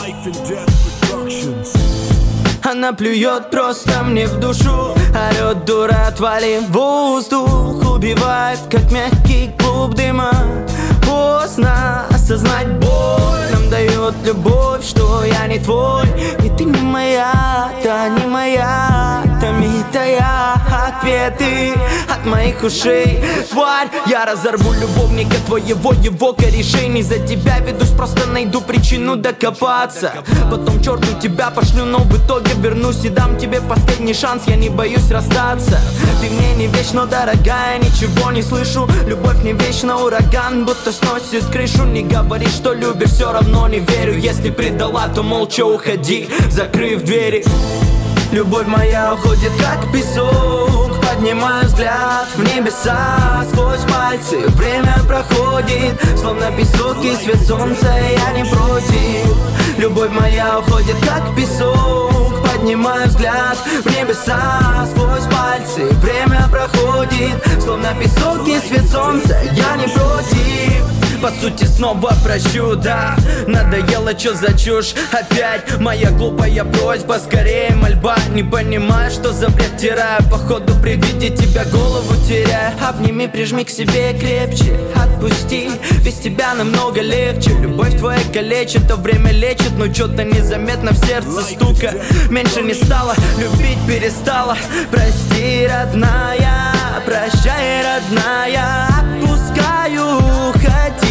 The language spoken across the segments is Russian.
Она плюет просто мне в душу, орет: дура, отвали в воздух. Убивает, как мягкий клуб дыма. Поздно осознать боль. Нам дает любовь, что я не твой. И ты не моя, да не моя. Томитая ответы от моих ушей. Тварь, я разорву любовника твоего, его корешей. Не за тебя ведусь, просто найду причину докопаться. Потом черту тебя пошлю, но в итоге вернусь и дам тебе последний шанс. Я не боюсь расстаться. Ты мне не вечно дорогая, ничего не слышу. Любовь не вечно ураган, будто сносит крышу. Не говори, что любишь, все равно не верю. Если предала, то молча уходи, закрыв двери. Любовь моя уходит как песок. Поднимаю взгляд в небеса. Сквозь пальцы время проходит, словно песок и свет солнца, я не против. Любовь моя уходит как песок. Поднимаю взгляд в небеса. Сквозь пальцы время проходит, словно песок и свет солнца, я не против. По сути снова прощу, да. Надоело, чё за чушь опять. Моя глупая просьба, скорее мольба. Не понимаю, что за бред теряю. Походу при виде тебя голову теряю. Обними, прижми к себе крепче. Отпусти, без тебя намного легче. Любовь твоя калечит, то время лечит. Но чё-то незаметно в сердце стука. Меньше не стало, любить перестала. Прости, родная, прощай, родная. Отпускаю, уходи.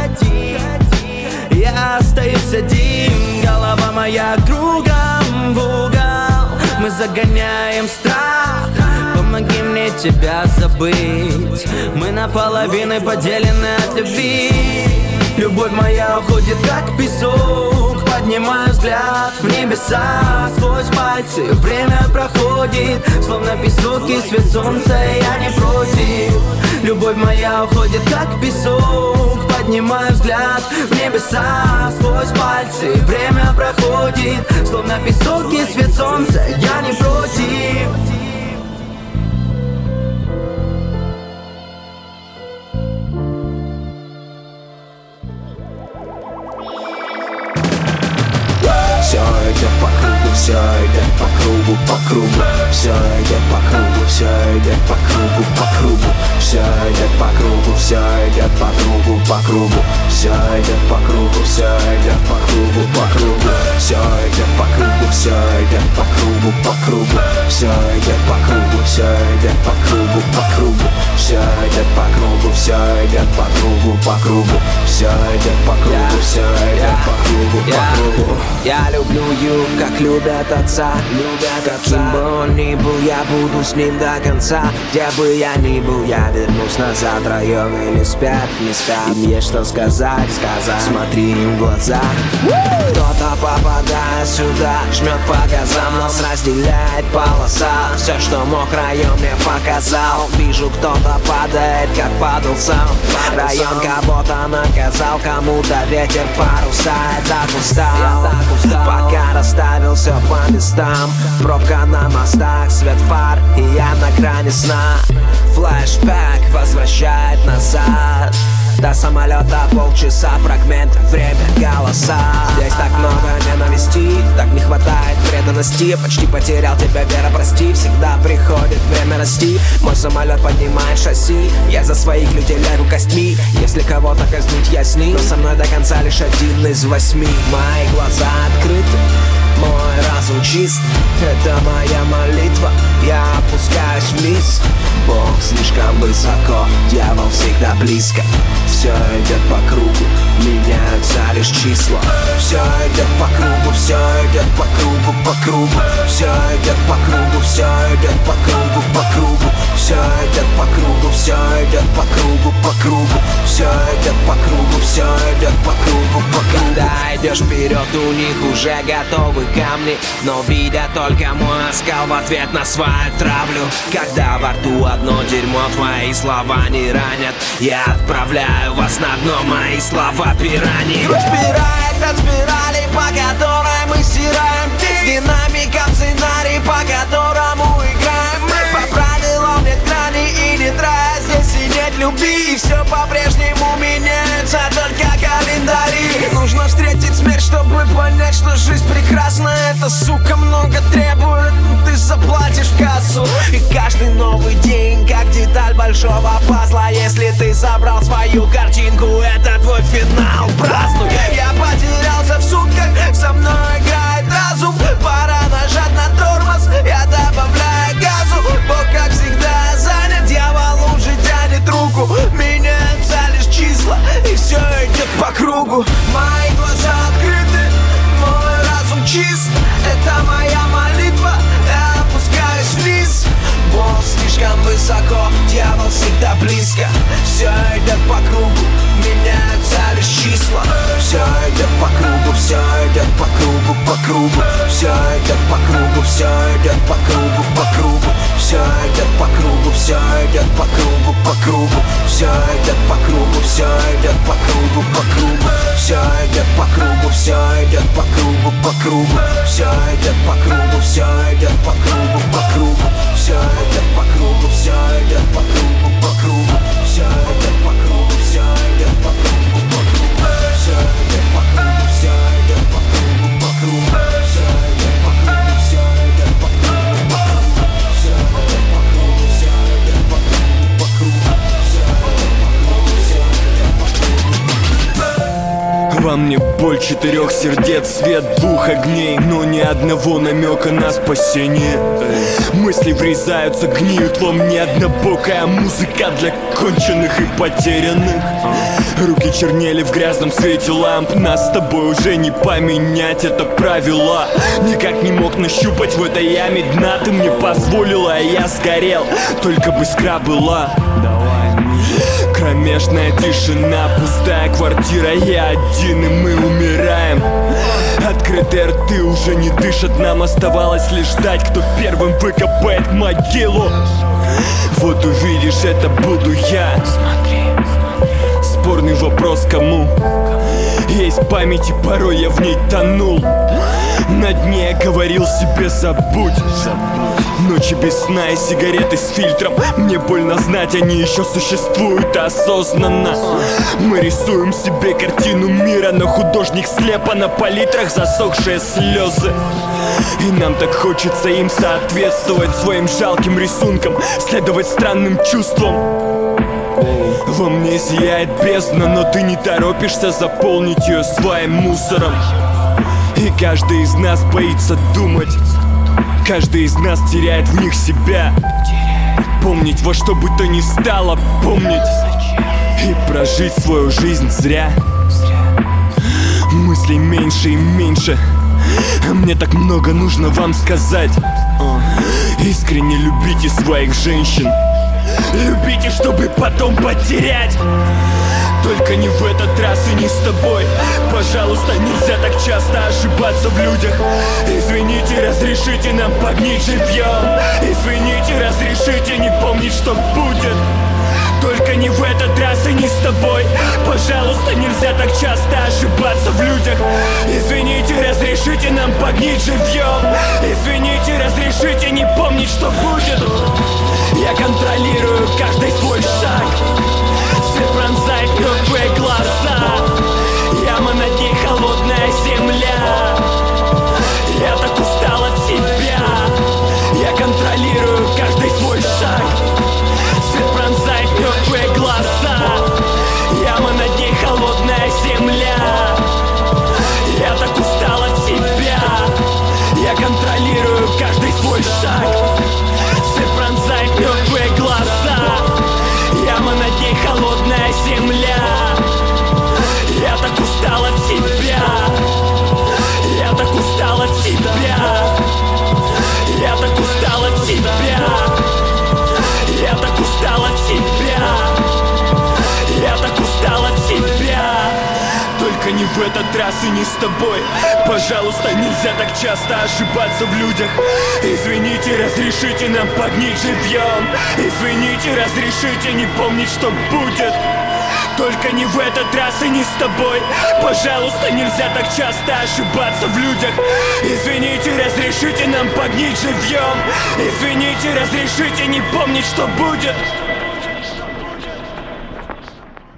Я остаюсь один, голова моя кругом в угол. Мы загоняем страх, помоги мне тебя забыть. Мы наполовину поделены от любви. Любовь моя уходит как песок. Поднимаю взгляд в небеса. Сквозь пальцы время проходит, словно песок и свет солнца, я не против. Любовь моя уходит как песок. Поднимаю взгляд в небеса. Сквозь пальцы время проходит, словно песок и свет солнца, я не против. Все идет по кругу, все идет по кругу, по кругу. Все идет по кругу, все идет по кругу, по кругу. Все идет по кругу, все идет по кругу, по кругу. Все идет по кругу, все идет по кругу, по кругу. Все идет по кругу, все идет по кругу, по кругу. Все идет по кругу, все идет по кругу, по кругу. Все идет по кругу, все идет по кругу, по кругу. Все идет по кругу, все идет по кругу, по кругу. Я люблю юг, как любят отца. Каким бы он ни был, я буду с ним до конца. Где бы я ни был, я вернусь назад. Район или спят, не спят. Им есть что сказать, смотри им в глаза. Кто-то попадает сюда, жмет по газам. Нас разделяет полоса. Все, что мог, район мне показал. Вижу, кто-то падает, как падал сам. Район кого-то наказал, кому-то ветер паруса. Я так устал, пока расставил все по местам. Пробка на мостах, свет фар, и я на грани сна. Флэшбэк возвращает назад. До самолета полчаса, фрагмент, время, голоса. Здесь так много ненависти, так не хватает преданности. Почти потерял тебя, Вера, прости. Всегда приходит время расти. Мой самолет поднимает шасси. Я за своих людей лягу костьми. Если кого-то казнить, я с ним. Но со мной до конца лишь 1 из 8. Мои глаза открыты, мой разум чист. Это моя молитва, я опускаюсь вниз. Бог слишком высоко, дьявол всегда близко. Все идет по кругу, меняются лишь числа. Все идет по кругу, все идет по кругу, по кругу. Все идет по кругу, все идет по кругу, по кругу. Все идет по кругу, все идет по кругу, по кругу. Все идет по кругу, все идет по кругу, по кругу. Когда идешь вперед, у них уже готовы камни, но видят только мой оскал в ответ на свою травлю. Когда во рту одно дерьмо, твои слова не ранят. Я отправляю вас на дно, мои слова пираньи. Грудь спирает от спирали, по которой мы стираем дым. С динамиком сценарий, по которому играем мы. По правилам нет грани и нет рая, здесь и нет любви. И все по-прежнему меняется, только календари. Нужно встретить смерть, чтобы понять, что жизнь прекрасна. Эта сука много требует, но ты заплатишь в кассу. И каждый новый день, как деталь большого пазла. Если ты собрал свою картинку, это твой финал. Празднуй. Я потерялся в сутках, со мной играет разум. Пора нажать на тормоз, я добавляю газу. Бог, как всегда, занят, дьявол уже тянет руку. Меняются лишь числа, и все идет по кругу. Мои глаза открыты, мой разум чист. Это моя молитва, я опускаюсь вниз. Бог слишком высоко, дьявол всегда близко. Все идет по кругу, меняются лишь числа. Все идет по кругу, все идет по кругу, по кругу. Все идет по кругу, все идет по кругу, по кругу. Все идет по кругу, все идет по кругу, по кругу. Все идет по кругу, все идет по кругу, по кругу. Все идет по кругу, все идет по кругу, по кругу. Все идет по кругу, все идет по кругу, по кругу. Все идет по кругу, все идет по кругу, по кругу. Все идет по кругу, все идет по кругу, по кругу. Все идет по кругу, все идет по кругу, по кругу. Все идет по кругу, все идет по кругу, по кругу. Все идет по кругу, все идет по кругу, по кругу. Все идет по кругу, все идет по кругу. Во мне боль 4 сердец, свет 2 огней, но ни одного намека на спасение. Мысли врезаются, гниют во мне однобокая музыка для конченых и потерянных. Руки чернели в грязном свете ламп. Нас с тобой уже не поменять, это правило. Никак не мог нащупать в этой яме дна. Ты мне позволила, а я сгорел. Только бы искра была. Кромешная тишина, пустая квартира, я один, и мы умираем. Открытые рты уже не дышат, нам оставалось лишь ждать, кто первым выкопает могилу. Вот увидишь, это буду я. Спорный вопрос, кому? Есть память, и порой я в ней тонул. На дне я говорил себе забудь. Ночи без сна и сигареты с фильтром. Мне больно знать, они еще существуют осознанно. Мы рисуем себе картину мира, но художник слеп, а на палитрах засохшие слезы. И нам так хочется им соответствовать, своим жалким рисункам, следовать странным чувствам. Во мне зияет бездна, но ты не торопишься заполнить ее своим мусором. И каждый из нас боится думать. Каждый из нас теряет в них себя. Помнить во что бы то ни стало, помнить и прожить свою жизнь зря. Мыслей меньше и меньше, мне так много нужно вам сказать. Искренне любите своих женщин. Любите, чтобы потом потерять. Только не в этот раз и не с тобой. Пожалуйста, нельзя так часто ошибаться в людях. Извините, разрешите нам погнить живьем. Извините, разрешите не помнить, что будет. Только не в этот раз и не с тобой. Пожалуйста, нельзя так часто ошибаться в людях. Извините, разрешите нам погнить живьем. Извините, разрешите не помнить, что будет. Я контролирую каждый свой шаг. Свет пронзает мертвые глаза. Яма над ней холодная земля. Я так устал от себя. Я контролирую каждый свой шаг. Свет пронзает мертвые глаза. Яма над ней холодная земля. Я так устал от себя. Я контролирую каждый свой шаг. Свет пронзает мертвые глаза. Яма над ней холодная земля. Я так устал от себя. Я так устал от себя. Я так устал от себя. Я так устал от себя. Я так устал от себя. Только не в этот раз и не с тобой. Пожалуйста, нельзя так часто ошибаться в людях. Извините, разрешите нам погнить живьем. Извините, разрешите не помнить, что будет. Только не в этот раз и не с тобой. Пожалуйста, нельзя так часто ошибаться в людях. Извините, разрешите нам погнить живьем. Извините, разрешите не помнить, что будет.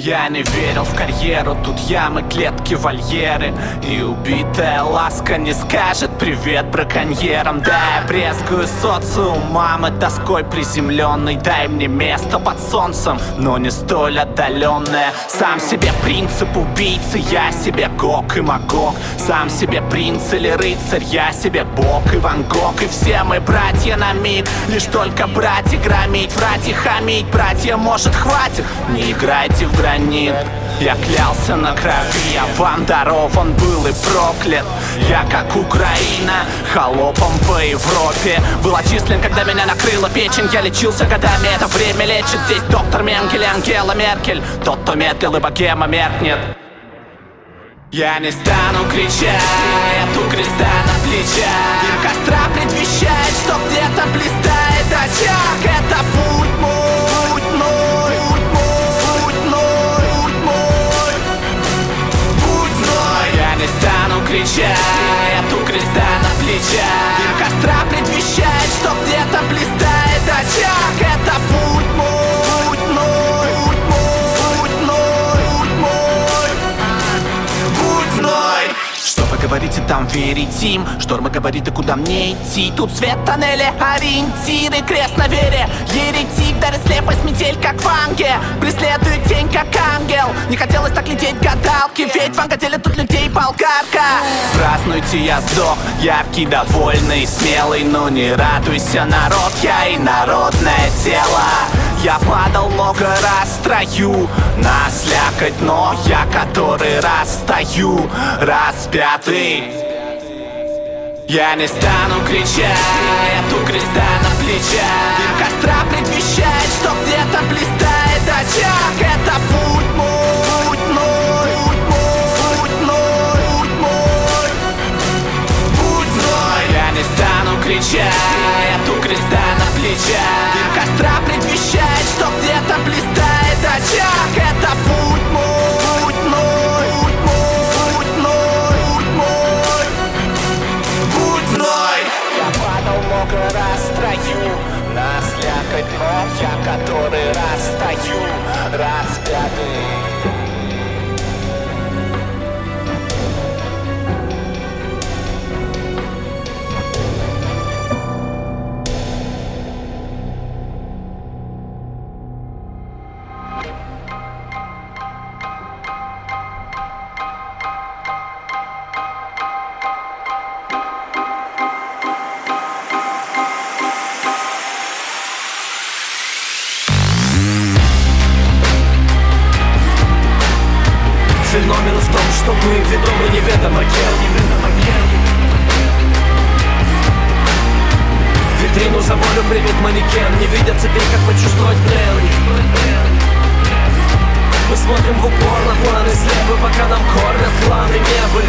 Я не верил в карьеру, тут ямы, клетки, вольеры. И убитая ласка не скажет привет браконьерам. Да, я брезгую социумом и тоской приземленной. Дай мне место под солнцем, но не столь отдаленное. Сам себе принцип убийцы, я себе Гог и Магог. Сам себе принц или рыцарь, я себе Бог и Ван Гог. И все мы братья на миг, лишь только брать и громить, врать и хамить. Братья, может, хватит? Не играйте в гранит. Я клялся на крови, а вам дарован был и проклят. Я как Украина, холопом по Европе. Был отчислен, когда меня накрыла печень. Я лечился годами, это время лечит. Здесь доктор Менгель и Ангела Меркель. Тот, кто медлил, и богема меркнет. Я не стану кричать, нету креста на плечах. Дым костра предвещает, что где-то блистает очаг. Это путь мой, путь мой, путь мой, путь мой, путь мой. Я не стану кричать, нету креста на плечах. Дым костра предвещает, что где-то блистает очаг. Это путь мой, путь мой, путь мой, путь мой, путь мой. Что вы говорите, там верить им? Штормы говорит, и куда мне идти? Тут свет в тоннеле, ориентиры, крест на вере. Еретик, дарит слепость, метель, как в Анге. Преследует тень, как ангел. Не хотелось так лететь гадалки, ведь в Ангаделе тут людей полкарка. Празднуйте, я сдох, яркий, довольный, смелый. Но не радуйся, народ, я и народное тело. Я падал много раз в строю на слякоть, но я который раз стою распятый. Я не стану кричать, нету креста на плечах. Дым костра предвещает, что где-то блистает очаг. Это путь мой, путь мой, путь мой, путь мой, путь мой. Я не стану кричать, нету креста на плечах. Дым костра предвещает, что где-то блистает очаг. Это путь мой, путь мой, путь мой, путь мой, путь мой. Я падал много раз в строю на слякоть, но я который раз стою распятый. Феномен в том, что мы ведомы неведомо кем. Витрину за волю примет манекен. Не видя цепей, как почувствовать плен. Мы смотрим в упор на планы слепы, пока нам кормят кланы небы.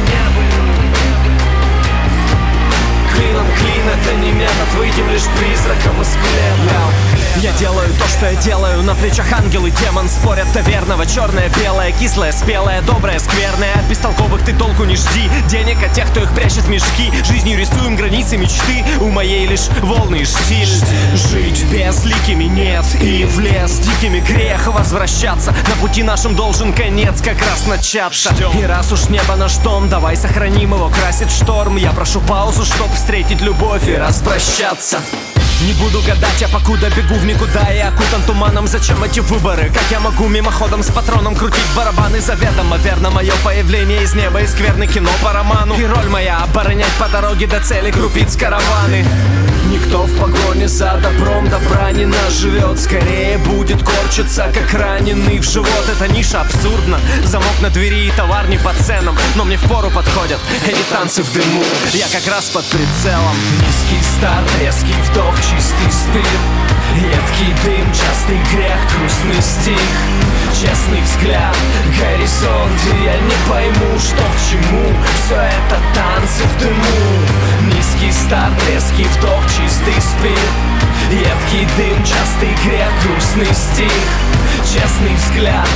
Клином клин, это не метод, выйдем лишь призраком из склепа. Я делаю то, что я делаю, на плечах ангел и демон спорят до верного. Черное, белое, кислое, спелое, доброе, скверное. От бестолковых ты толку не жди денег от тех, кто их прячет в мешки. Жизнью рисуем границы мечты, у моей лишь волны и штиль. Жить безликими нет, и в лес дикими грех возвращаться. На пути нашим должен конец как раз начаться. И раз уж небо наш дом, давай сохраним его, красит шторм. Я прошу паузу, чтоб встретить любовь и распрощаться. Не буду гадать, я покуда бегу в никуда и окутан туманом. Зачем эти выборы? Как я могу мимоходом с патроном крутить барабаны? Заведомо верно мое появление из неба и скверны кино по роману. И роль моя оборонять по дороге до цели крупиц караваны. Никто в погоне за добром добра не наживет. Скорее будет корчиться, как раненый в живот. Эта ниша абсурдна, замок на двери и товар не по ценам. Но мне впору подходят эти танцы в дыму. Я как раз под прицелом. Низкий старт, резкий вдох, чистый стыд. Едкий дым, частый грех, грустный стих. Честный взгляд, горизонт, и я не пойму, что к чему. Все это танцы в дыму. Низкий старт, резкий вдох, чистый спирт. Едкий дым, частый грех, грустный стих. Честный взгляд,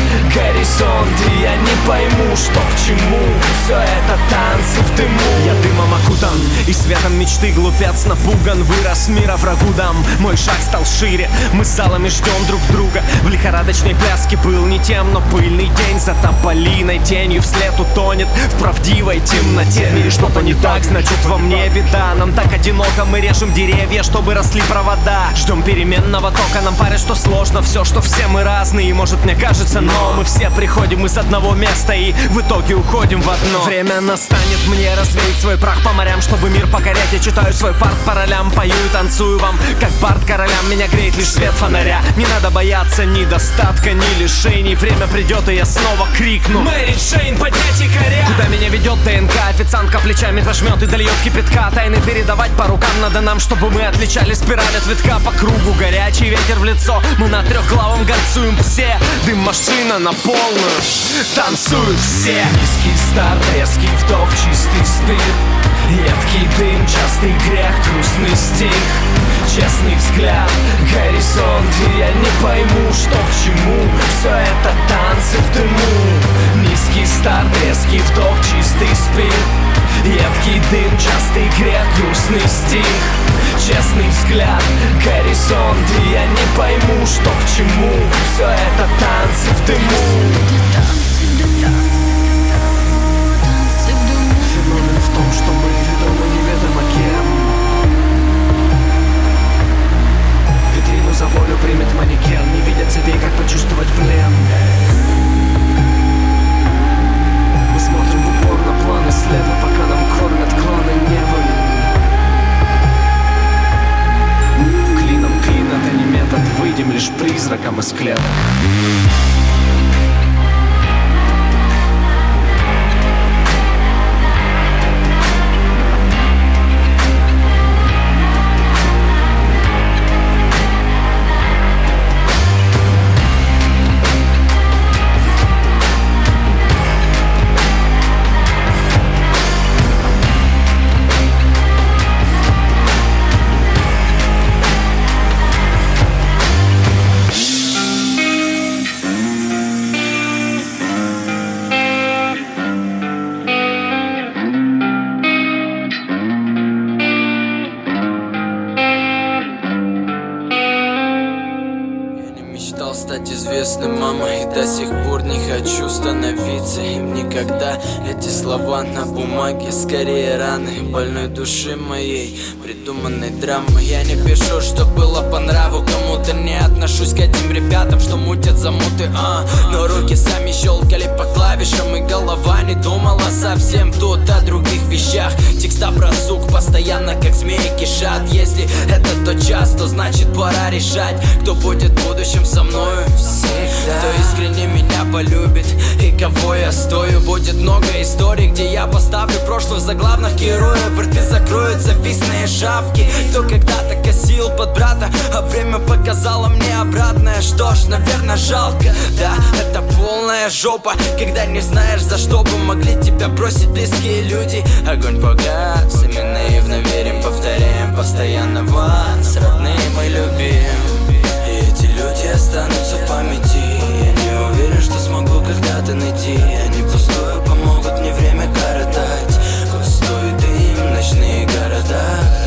горизонт, и я не пойму, что к чему. Все это танцы в дыму. Я дымом окутан запутан, и светом мечты глупец напуган. Вырос мира врагу дам, мой шаг стал шире. Мы с залами ждем друг друга. В лихорадочной пляске был не тем, но пыльный день за тополиной тенью вслед утонет в правдивой темноте. В мире что-то не так, значит во мне беда. Нам так одиноко, мы режем деревья, чтобы росли провода. Ждем переменного тока, нам парят, что сложно все, что все мы разные. И может мне кажется, но мы все приходим из одного места и в итоге уходим в одно. Время настанет мне развеять свой прах по морям, чтобы мир покорять. Я читаю свой парт по ролям, пою и танцую вам, как бард королям. Меня греет лишь свет фонаря. Не надо бояться ни достатка, ни лишений. Время придет, и я снова крикну: Мэри Джейн, поднять якоря! Куда меня ведет ДНК? Официантка плечами пожмет и дольет кипятка. Тайны передавать по рукам надо нам, чтобы мы отличали спираль от витка. По кругу горячий ветер в лицо, мы на трехглавом горцуем все. Дым машина на полную, танцуют все. Низкий старт, резкий вдох, чистый стыд. Едкий дым, частый грех, грустный стих. Честный взгляд, горизонт, и я не пойму, что к чему. Все это танцы в дыму. Низкий старт, резкий вдох, чистый спирт. Едкий дым, частый грех, грустный стих. Честный взгляд, горизонт, и я не пойму, что к чему. Все это танцы в дыму. Феномен в том, что мы ведомы неведомо кем. Витрину за волю примет манекен. Не видя цепей, как почувствовать плен. Мы смотрим в упор на планы слева, пока нам кормят кланы небом. Клином клин, это не метод. Выйдем лишь призраком из клеток. Мама, и до сих пор не хочу становиться им никогда. Эти слова на бумаге скорее раны больной души моей, придуманной драмы. Я не пишу, что было по нраву кому-то. Не отношусь к этим ребятам, что мутят замуты, но руки сами щелкали по клавишам, и голова не думала совсем тут о других вещах. Текста про сук постоянно как змеи кишат. Если это тот час, то значит пора решать, кто будет в будущем со мною. Кто искренне меня полюбит и кого я стою. Будет много историй, где я поставлю прошлых заглавных героев. Рты закроют завистные шапки. Кто когда-то косил под брата, а время показало мне обратное. Что ж, наверное, жалко. Да, это полная жопа, когда не знаешь, за что бы могли тебя бросить близкие люди. Огонь погас, и мы наивно верим, повторяем постоянно вас. Родные мы любим, и эти люди останутся в памяти. Я не уверен, что смогу когда-то найти. Они пустую помогут мне время коротать. Пустой дым, ночные города.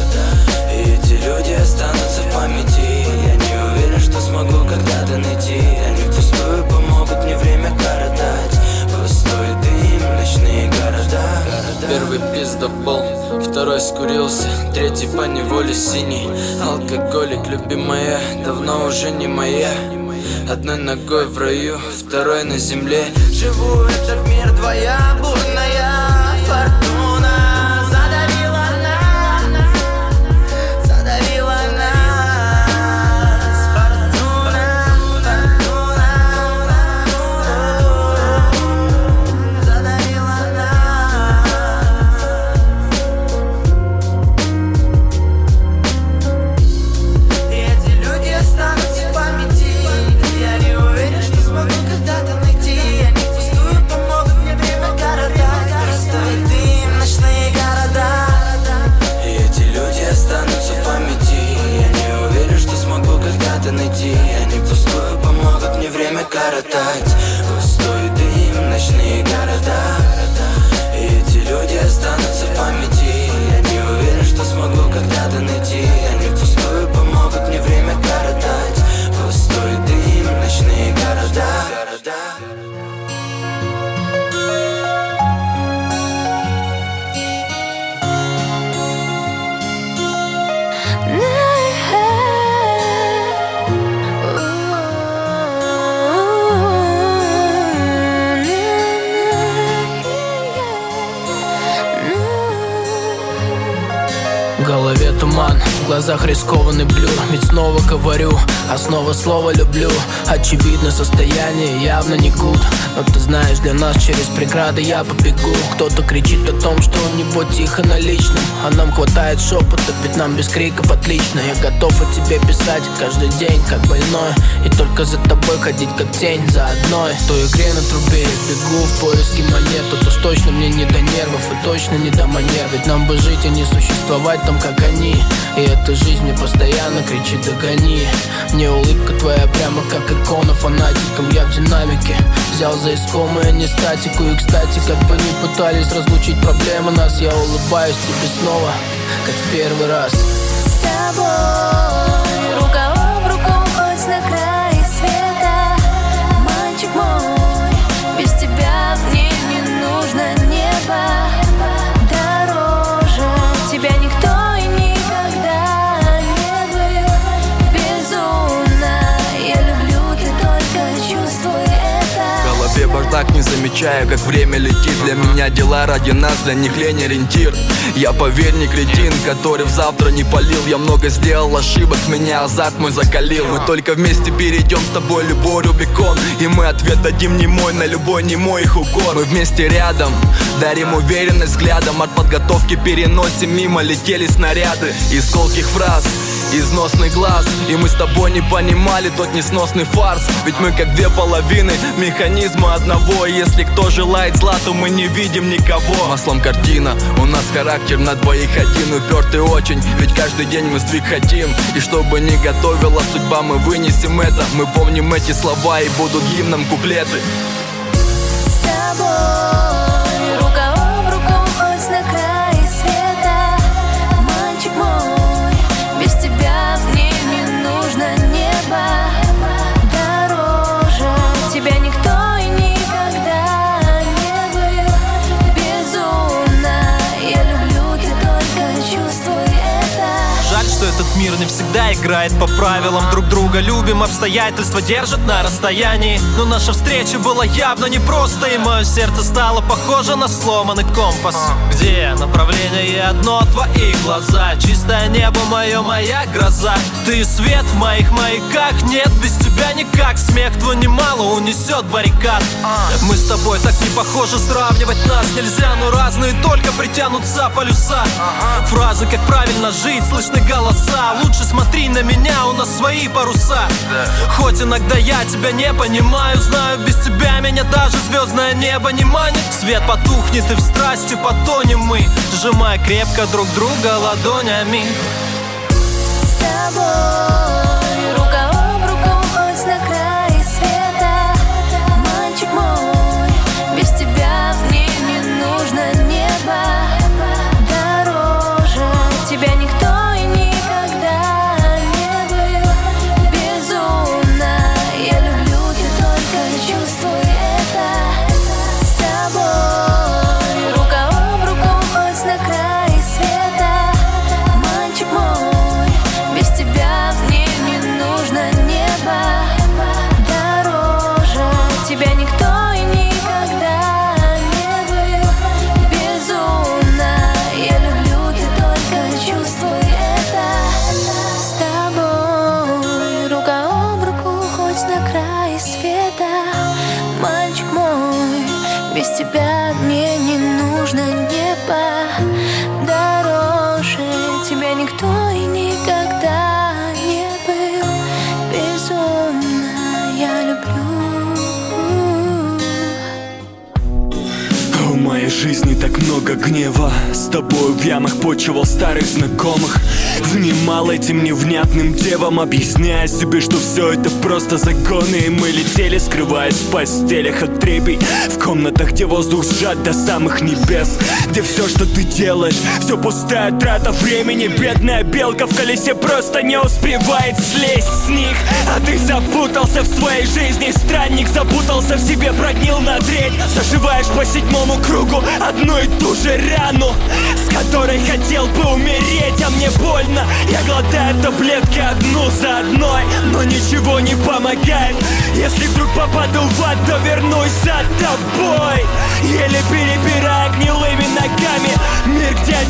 И эти люди останутся в памяти. Я не уверен, что смогу когда-то найти. Они пустую помогут мне время коротать. Пустой дым, ночные города. Первый пиздобол, второй скурился, третий поневоле синий. Алкоголик, любимая, давно уже не моя. Одной ногой в раю, второй на земле. Живу этот мир, твоя бурная фортуна задавила нас, задавила нас. Фортуна, задавила нас. И эти люди останутся в памяти. Я не уверен, что смогу когда-то найти. Они пустую помогут мне время коротать. Простой дым, В голове туман, в глазах рискованный блюр. Ведь снова говорю, а снова слово люблю. Очевидно, состояние явно не гуд. Но ты знаешь, для нас через преграды я побегу. Кто-то кричит о том, что у него тихо на личном, а нам хватает шепота, ведь нам без криков отлично. Я готов о тебе писать каждый день, как больной, и только за тобой ходить, как тень за одной. В той игре на трубе я бегу в поиске монет. Тут уж точно мне не до нервов и точно не до манер. Ведь нам бы жить, а не существовать там, как они. И эта жизнь мне постоянно кричит: догони. Мне улыбка твоя прямо как икона. Фанатиком я в динамике взял за искомое не статику. И кстати, как бы ни пытались разлучить проблемы нас, я улыбаюсь тебе снова, как в первый раз. С тобой рука об руку, хоть на край света. Мальчик мой, без тебя мне не нужно небо. Дороже тебя никто и никогда не был. Безумно я люблю, ты только чувствуй это. В голове бардак, не замечая, как время летит. Для меня дела ради нас, для них лень ориентир. Я, поверь, не кретин, который в завтра не палил. Я много сделал ошибок, меня азарт мой закалил. Мы только вместе перейдем с тобой любой Рубикон, и мы ответ дадим немой на любой немой их укор. Мы вместе рядом, дарим уверенность взглядом. От подготовки переносим мимо, летели снаряды. Из колких фраз, износный глаз. И мы с тобой не понимали тот несносный фарс. Ведь мы как две половины механизма одного. И если кто желает зла, то мы не видим никого. Маслом картина, у нас характер на двоих один. Упертый очень, ведь каждый день мы сдвиг хотим. И что бы ни готовила судьба, мы вынесем это. Мы помним эти слова, и будут гимном куплеты. С тобой рука об руку, хоть на край света. Мальчик мой, без тебя мне не нужно небо. Дороже тебя никто и никогда не был. Безумно я люблю, ты только чувствуй это. Жаль, что этот мир не всегда играет по правилам. Друг друга любим, обстоятельства держат на расстоянии. Но наша встреча была явно непросто, и мое сердце стало похоже на сломанный компас. Где направление одно, твои глаза. Чистое небо мое, моя гроза. Ты свет в моих маяках, нет без тебя никак. Смех твой немало унесет баррикад. Мы с тобой так не похожи, сравнивать нас нельзя. Но разные только притянутся полюса. Фразы, как правильно жить, слышны голоса. Лучше смотри на меня, у нас свои паруса. Хоть иногда я тебя не понимаю, знаю, без тебя меня даже звездное небо не манит. Свет потухнет, и в страсти потонем мы, сжимая крепко друг друга ладонями. С тобой рука об руку, хоть на край света. Мальчик мой, без тебя мне не нужно небо. Дороже тебя никто и никогда не был. Безумно я люблю, ты только чувствуй это. С тобой рука об руку, хоть на край света. Мальчик мой, без тебя мне не нужно небо. Дороже тебя никто и никогда не был. Безумно я люблю, ты только чувствуй это. С тобой рука об руку, хоть на край света. Мальчик мой, без тебя мне не нужно небо. Дороже тебя никто и никогда не был. Безумно я люблю. В моей жизни так много гнева. С тобой в ямах почивал старых знакомых. Внимал этим невнятным девам, объясняя себе, что все это просто загоны. И мы летели, скрываясь в постелях от трепей, в комнатах, где воздух сжат до самых небес, где все, что ты делаешь, все пустая трата времени. Бедная белка в колесе просто не успевает слезть с них. А ты запутался в своей жизни, странник, запутался в себе, прогнил на треть. Заживаешь по седьмому кругу одну и ту же рану, с которой хотел бы умереть, а мне больно. Я глотаю таблетки одну за одной, но ничего не помогает. Если вдруг попаду в ад, то вернусь за тобой, еле перебирая гнилыми ногами. Мир, где от тебя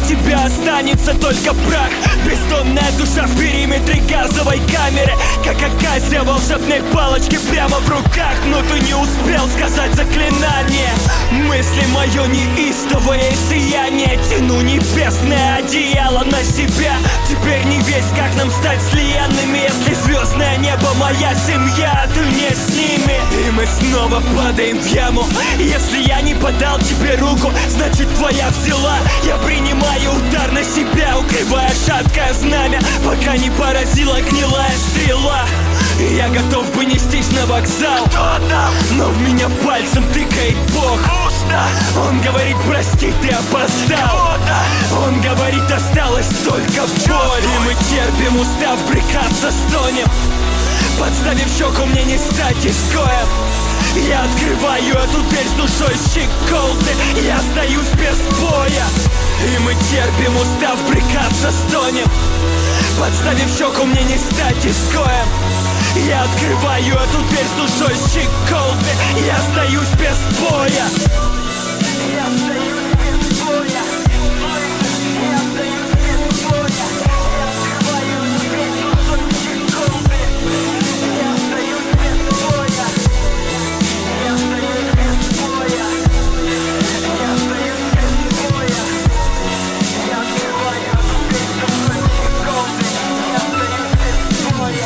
останется только прах. Бездонная душа в периметре газовой камеры, как оказия волшебной палочки прямо в руках. Но ты не успел сказать заклинание. Мысли мое неистовое сияние, тяну небесное одеяло на себя. Теперь не весь, как нам стать слиянными, если звездное небо моя семья, ты не с ними. И мы снова падаем в яму. Если я не подал тебе руку, значит твоя взяла. Я принимаю удар на себя, укрывая шаткое знамя, пока не поразила гнилая стрела. И я готов бы нестись на вокзал, но в меня пальцем тыкает Бог. Он говорит, прости, ты опоздал. Он говорит, осталось только боль. И мы терпим, устав брыкаться, стонем, подставив щеку, мне не стать изгоем. Я открываю эту дверь с душой щеколды, я остаюсь без боя. И мы терпим, устав брыкаться, стонем, подставив щеку, мне не стать изгоем. Я открываю эту дверь с душой щеколды, я остаюсь без боя. Я остаюсь без боя. Я остаюсь без боя. Я открываю дверь с душой щеколды, я остаюсь без боя. Я остаюсь без боя. Я остаюсь без боя. Я открываю эту дверь с душой щеколды, я остаюсь без боя.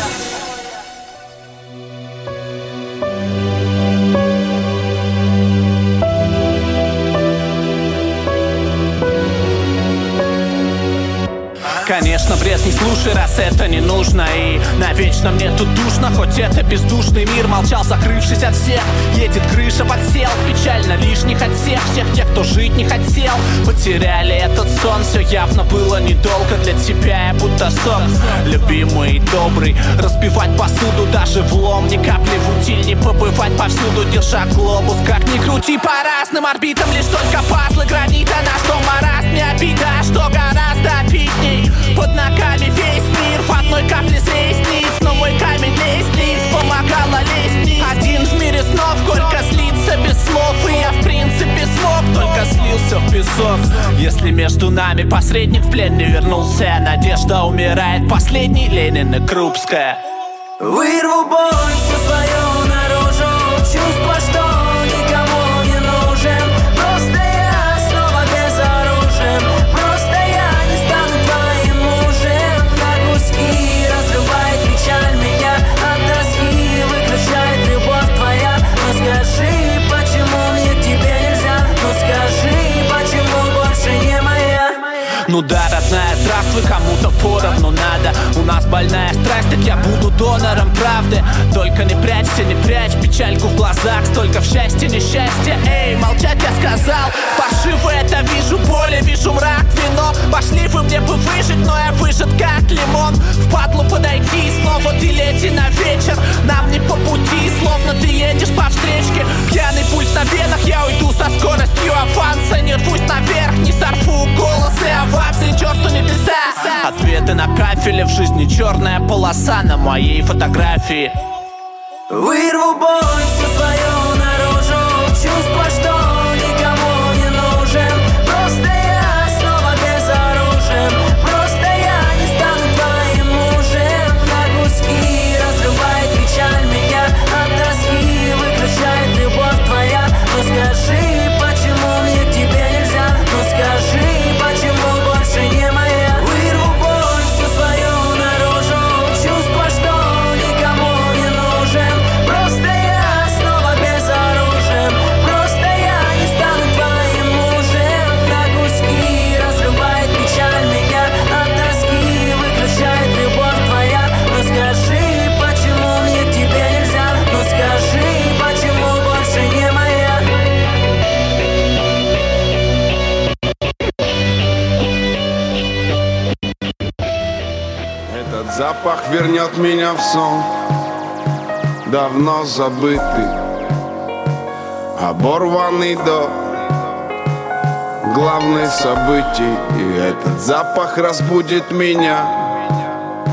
Конечно, бред не слушай, раз это не нужно. И навечно мне тут душно, хоть это бездушный мир. Молчал, закрывшись от всех, едет крыша, подсел. Печально лишних от всех тех, кто жить не хотел. Потеряли этот сон, все явно было недолго. Для тебя я будто сон, любимый и добрый. Разбивать посуду даже в лом, ни капли в утиль, не побывать повсюду, держа глобус. Как ни крути по разным орбитам, лишь только пазлы гранита. На что маразм, не обида, что гораздо обидней. Под ногами весь мир, в одной капле злейстниц. Но мой камень лестниц помогала лестниц. Один в мире снов, горько слиться без слов. И я в принципе смог, только слился в песок. Если между нами посредник в плен не вернулся, надежда умирает последней, Ленин и Крупская. Вырву боль всю свою наружу, чувство, что никому не нужен. Просто я снова безоружен. Просто я не стану твоим мужем. На куски разрывает печаль меня от тоски, выключает любовь твоя. Но скажи, почему мне к тебе нельзя? Ну скажи, почему больше не моя? Ну да, родная, здравствуй, кому-то поровну надо. У нас больная страсть, так я буду донором правды. Только не прячься, не прячь печальку в глазах. Столько в счастье, несчастье, эй, молчать я сказал. Паршиво это вижу, боли, вижу мрак, вино. Пошли вы мне бы выжить, но я выжат как лимон. Впадлу подойти, снова ты лети на вечер. Нам не по пути, словно ты едешь по встречке. Пьяный пульс на венах, я уйду со скоростью аванса. Не рвусь наверх, не сорву голос и аванс. Ничего, что небеса. Ответы на кафеле, в жизни черная полоса на моей фотографии. Вырву боль всю свою наружу, чувство, что никому не нужен. Просто я снова безоружен. Просто я не стану твоим мужем. На куски разрывает печаль меня от тоски, выключает любовь твоя. Но скажи, почему мне к тебе нельзя? Ну скажи, почему больше не моя? Вырву боль всю свою наружу, чувство, что никому не нужен. Просто я снова безоружен. Просто я не стану твоим мужем. На куски разрывает печаль меня от тоски, выключает любовь твоя. Но скажи, почему мне к тебе нельзя? Ну скажи, почему больше не моя? Этот запах вернет меня в сон, давно забытый, оборванный до главных событий. И этот запах разбудит меня,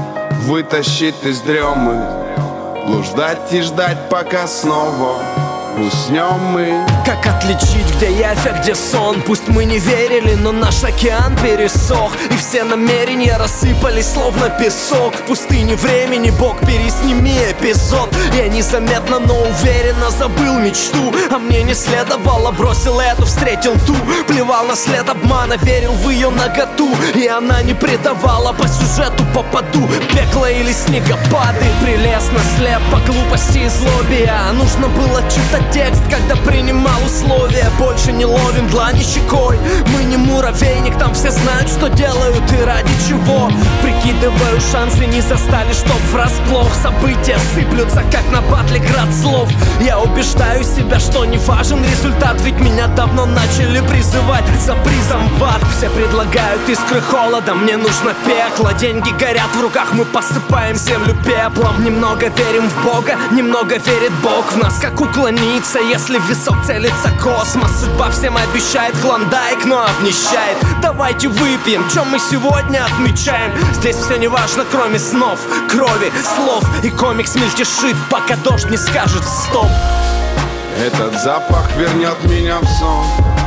вытащит из дремы, блуждать и ждать, пока снова уснем мы. Как отличить, где явь, а где сон? Пусть мы не верили, но наш океан пересох, и все намерения рассыпались, словно песок. В пустыне времени, Бог, пересними эпизод. Я незаметно, но уверенно забыл мечту, а мне не следовало, бросил эту, встретил ту. Плевал на след обмана, верил в ее наготу, и она не предавала, по сюжету попаду. Пекло или снегопады, прелестно слеп по глупости и злобе. Нужно было читать текст, когда принимал условия. Больше не ловим длани щекой, мы не муравейник, там все знают, что делают и ради чего. Прикидываю шансы, не застали, чтоб врасплох. События сыплются, как на батле град слов. Я убеждаю себя, что не важен результат, ведь меня давно начали призывать за призом в ад. Все предлагают искры холода, мне нужно пекло. Деньги горят в руках, мы посыпаем землю пеплом. Немного верим в Бога, немного верит Бог в нас. Как уклониться, если в висок целится космос? Судьба всем обещает клондайк, но обнищает. Давайте выпьем, чем мы сегодня отмечаем. Здесь все не важно, кроме снов, крови, слов. И комикс мельтешит, пока дождь не скажет стоп. Этот запах вернет меня в сон,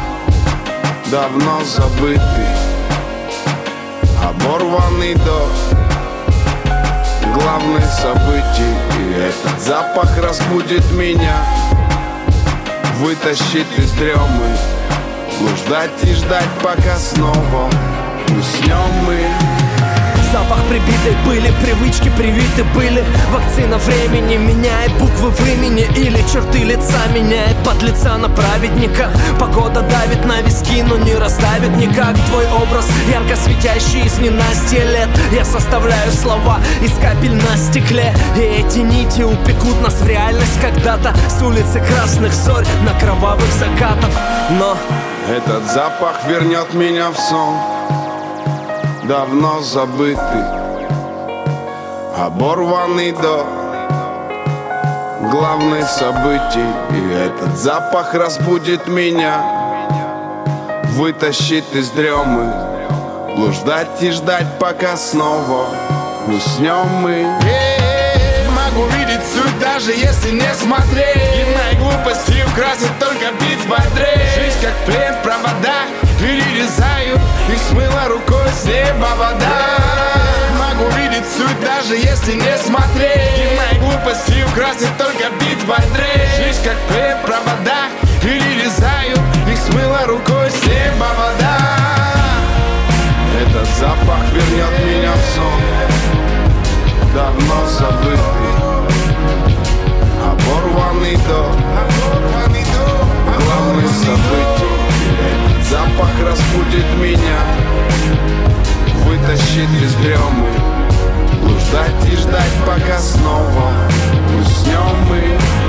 давно забытый, оборванный до главных событий. И этот запах разбудит меня, вытащит из дремы, блуждать и ждать, пока снова уснем мы. Запах прибитой пыли, привычки привиты были. Вакцина времени меняет буквы в имени, или черты лица меняет подлеца на праведника. Погода давит на виски, но не раздавит никак. Твой образ ярко светящий из ненастья лет. Я составляю слова из капель на стекле, и эти нити упекут нас в реальность когда-то, с улицы красных зорь на кровавых закатов. Но этот запах вернет меня в сон, давно забытый, оборванный до главных событий. И этот запах разбудит меня, вытащит из дремы, блуждать и ждать, пока снова уснем мы. Могу видеть суть, даже если не смотреть, и мои глупости украсит только бит бодрее. Жизнь как плен в проводах, перерезаю, их смыло рукой с неба вода. Могу видеть суть, даже если не смотреть, и мои глупости украсит только бит бодрее. Жизнь как плен в проводах, перерезаю, их смыло рукой с неба вода. Этот запах вернет меня в сон, давно забытый, оборванный до главных событий. Этот запах разбудит меня, вытащит из дремы, блуждать и ждать, пока снова уснем мы.